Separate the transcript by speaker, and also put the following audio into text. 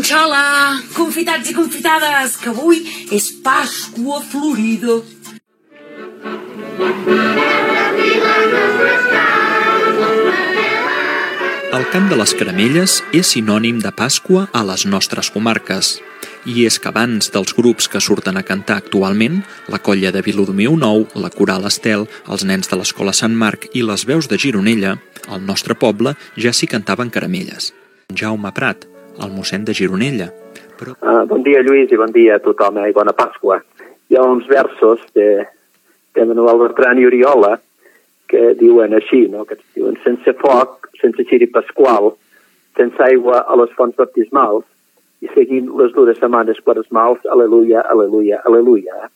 Speaker 1: Hola, confitats i confitades, que avui és Pasqua Florida.
Speaker 2: El cant de les caramelles és sinònim de Pasqua a les nostres comarques. I és que abans dels grups que surten a cantar actualment, la colla de Vilodomeu Nou, la Coral Estel, els nens de l'Escola Sant Marc i les veus de Gironella, al nostre poble ja s'hi cantaven caramelles. Jaume Prat, el mossèn de Gironella. Però...
Speaker 3: Bon dia, Lluís, i bon dia a tothom, i bona Pasqua. Hi ha uns versos de Manuel Bertran i Oriola que diuen així, no? Que diuen: sense foc, sense xiri pasqual, sense aigua a les fonts baptismals, i seguint les dures setmanes quaresmals, aleluia, aleluia, aleluia.